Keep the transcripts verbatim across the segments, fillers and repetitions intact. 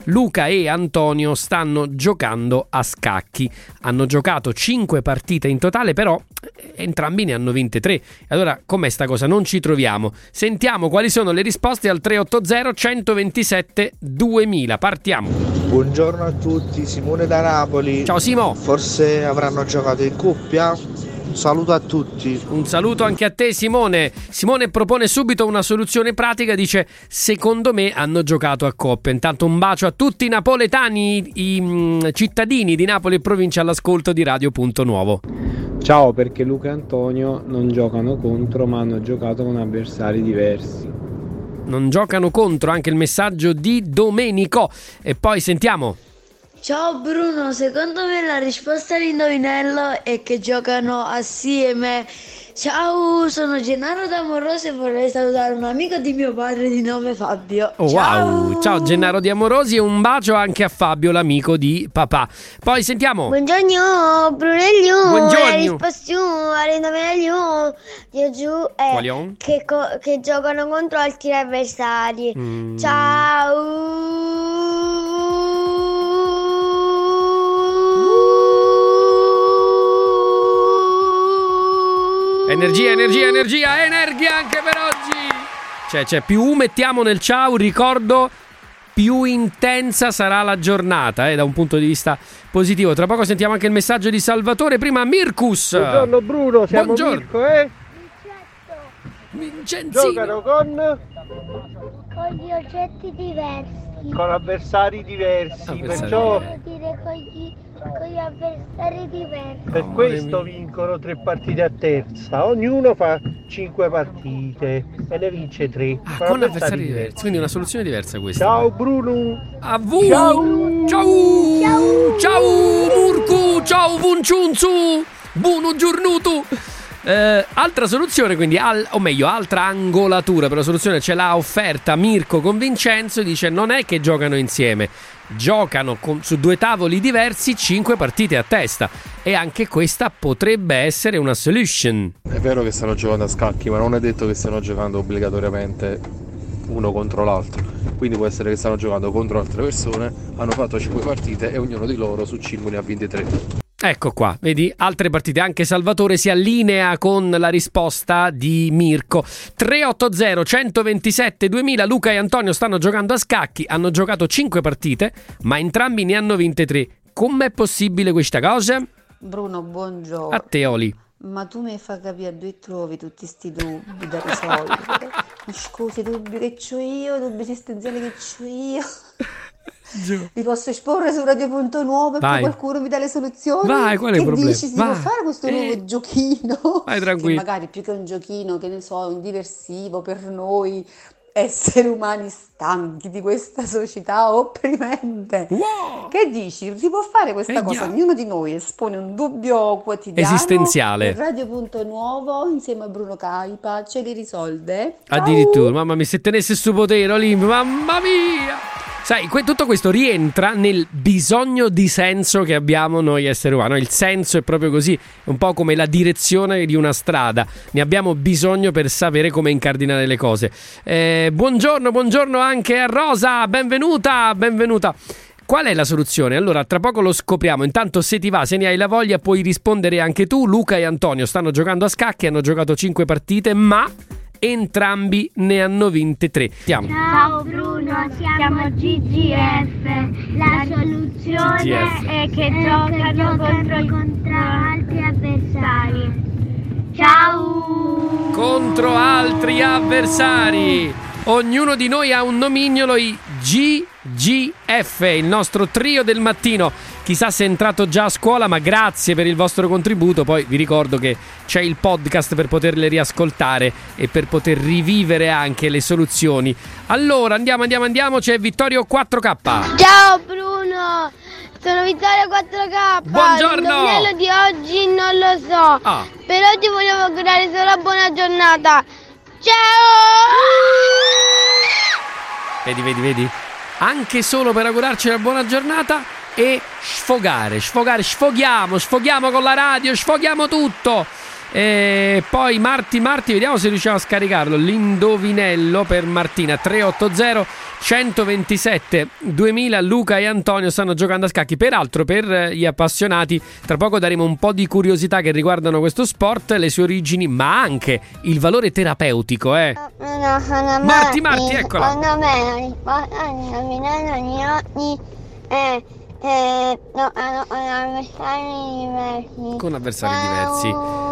Luca e Antonio stanno giocando a scacchi. Hanno giocato cinque partite in totale, però entrambi ne hanno vinte tre. Allora, com'è sta cosa? Non ci troviamo. Sentiamo quali sono le risposte al tre otto zero centoventisette duemila. Partiamo. Buongiorno a tutti, Simone da Napoli. Ciao Simo. Forse avranno giocato in coppia? Un saluto a tutti. Un saluto anche a te Simone. Simone propone subito una soluzione pratica, dice: secondo me hanno giocato a coppia. Intanto un bacio a tutti i napoletani, i mh, cittadini di Napoli e provincia all'ascolto di Radio Punto Nuovo. Ciao, perché Luca e Antonio non giocano contro ma hanno giocato con avversari diversi. Non giocano contro, anche il messaggio di Domenico. E poi sentiamo. Ciao Bruno, secondo me la risposta all'indovinello è che giocano assieme. Ciao, sono Gennaro d'Amorosi e vorrei salutare un amico di mio padre di nome Fabio. Oh, ciao. Wow, ciao Gennaro di Amorosi e un bacio anche a Fabio, l'amico di papà. Poi sentiamo. Buongiorno Brunello. Buongiorno. La risposta all'indovinello di giù è che, co- che giocano contro altri avversari. Mm. Ciao. Energia, energia, energia, energia anche per oggi. Cioè, cioè, più mettiamo nel ciao, ricordo, più intensa sarà la giornata, eh, da un punto di vista positivo. Tra poco sentiamo anche il messaggio di Salvatore. Prima Mirkus. Buongiorno Bruno, siamo Buongiorno. Mirko, eh? Vincenzino. Giocano con... con gli oggetti diversi. Con avversari diversi, Avversari perciò Vuol dire con gli, con gli avversari diversi. per questo vincono tre partite a terza. Ognuno fa cinque partite e ne vince tre. Ah, con avversari diversi, quindi una soluzione diversa questa. Ciao Bruno. A voi. Ciao. Ciao. Ciao. Ciao Murku. Ciao Vunciunzu. Buono giornuto. Eh, altra soluzione, quindi al, o meglio altra angolatura per la soluzione ce l'ha offerta Mirko con Vincenzo. Dice: non è che giocano insieme, giocano con, su due tavoli diversi cinque partite a testa. E anche questa potrebbe essere una solution. È vero che stanno giocando a scacchi, ma non è detto che stiano giocando obbligatoriamente uno contro l'altro. Quindi può essere che stanno giocando contro altre persone, hanno fatto cinque partite e ognuno di loro su cinque ne ha vinte tre. Ecco qua, vedi, altre partite. Anche Salvatore si allinea con la risposta di Mirko. Tre otto zero centoventisette duemila. Luca e Antonio stanno giocando a scacchi, hanno giocato cinque partite, ma entrambi ne hanno vinte tre. Com'è possibile questa cosa? Bruno, buongiorno. A te, Oli. Ma tu mi fai capire dove trovi tutti sti dubbi da risolvere? Scusi, dubbi che c'ho io, dubbi esistenziali che c'ho io. Giù. Li posso esporre su Radio Punto Nuovo e poi qualcuno mi dà le soluzioni? Vai, qual è il che problema? dici? Si Vai. può fare questo nuovo eh. giochino? Vai tranquillo. Che magari più che un giochino, che ne so, un diversivo per noi esseri umani stanchi di questa società opprimente. Wow. Che dici? Si può fare questa eh, cosa? yeah. Ognuno di noi espone un dubbio quotidiano esistenziale. Radio Punto Nuovo insieme a Bruno Caipa ce li risolve. Ciao. Addirittura, mamma mia, se tenesse sto potere, Olimpo, mamma mia! Sai, que- tutto questo rientra nel bisogno di senso che abbiamo noi esseri umani. Il senso è proprio così, è un po' come la direzione di una strada. Ne abbiamo bisogno per sapere come incardinare le cose. Eh, buongiorno, buongiorno anche a Rosa, benvenuta, benvenuta. Qual è la soluzione? Allora, tra poco lo scopriamo. Intanto, se ti va, se ne hai la voglia, puoi rispondere anche tu. Luca e Antonio stanno giocando a scacchi, hanno giocato cinque partite, ma entrambi ne hanno vinte tre. Andiamo. Ciao Bruno, siamo G G F. La soluzione G G F. è che giocano contro, contro altri avversari. Ciao! Contro altri avversari. Ognuno di noi ha un nomignolo, i G G F, il nostro trio del mattino. Chissà se è entrato già a scuola, ma grazie per il vostro contributo. Poi vi ricordo che c'è il podcast per poterle riascoltare e per poter rivivere anche le soluzioni. Allora andiamo, andiamo, andiamo. C'è Vittorio quattro K. Ciao Bruno, sono Vittorio quattro K. Buongiorno. L'indovinello di oggi non lo so. Ah. Per oggi vogliamo augurare solo buona giornata. Ciao! Vedi, vedi, vedi? Anche solo per augurarci una buona giornata e sfogare, sfogare, sfoghiamo, sfoghiamo con la radio, sfoghiamo tutto. E poi Marti Marti, vediamo se riusciamo a scaricarlo. L'indovinello per Martina. Tre otto zero centoventisette duemila. Luca e Antonio stanno giocando a scacchi. Peraltro, per gli appassionati, tra poco daremo un po' di curiosità che riguardano questo sport, le sue origini, ma anche il valore terapeutico, eh. Marti Marti, eccola. Eh, no, hanno avversari diversi. Con avversari diversi.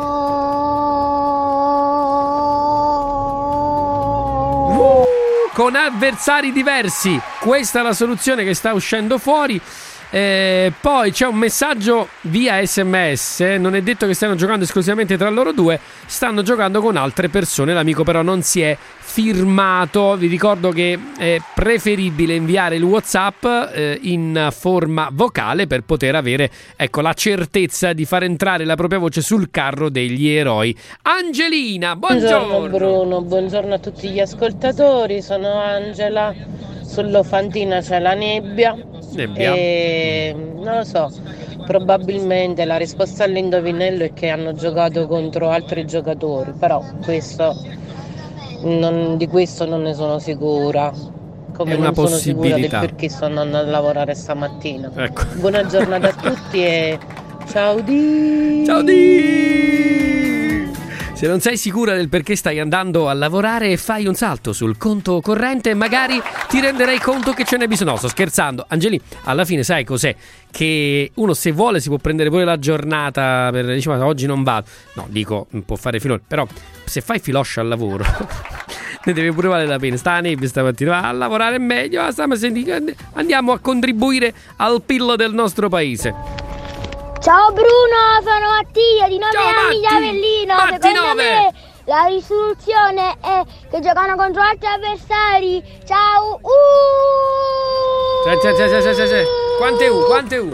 Uh, con avversari diversi. Questa è la soluzione che sta uscendo fuori. Eh, poi c'è un messaggio via sms. Non è detto che stiano giocando esclusivamente tra loro due, stanno giocando con altre persone. L'amico però non si è firmato. Vi ricordo che è preferibile inviare il WhatsApp eh, in forma vocale per poter avere, ecco, la certezza di far entrare la propria voce sul carro degli eroi. Angelina, buongiorno. Buongiorno Bruno, buongiorno a tutti gli ascoltatori. Sono Angela. Sull'Ofantina c'è la nebbia. Nebbia. E non lo so, probabilmente la risposta all'indovinello è che hanno giocato contro altri giocatori, però questo non, di questo non ne sono sicura, come è una non sono sicura del possibilità. perché stanno andando a lavorare stamattina. Ecco. Buona giornata a tutti e ciao di Ciao di Se non sei sicura del perché stai andando a lavorare, fai un salto sul conto corrente e magari ti renderai conto che ce n'è bisogno. No, sto scherzando. Angeli, alla fine sai cos'è? Che uno, se vuole, si può prendere pure la giornata per dire, ma oggi non vado. No, dico, può fare filone. Però se fai filoscia al lavoro ne deve pure valere la pena. Sta a nebbia stamattina, a lavorare è meglio. Andiamo a contribuire al P I L del nostro paese. Ciao Bruno, sono Mattia di nove Ciao, anni di Matti. Avellino. Matti, Secondo nove. me la risoluzione è che giocano contro altri avversari. Ciao. Uh! Cioè, cioè, cioè, cioè, cioè, cioè. Quante U? Quante U? Uh!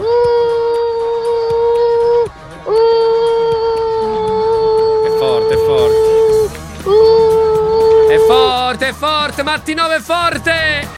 Uh! È forte, è forte. Uh! È forte, è forte, Matti nove è forte.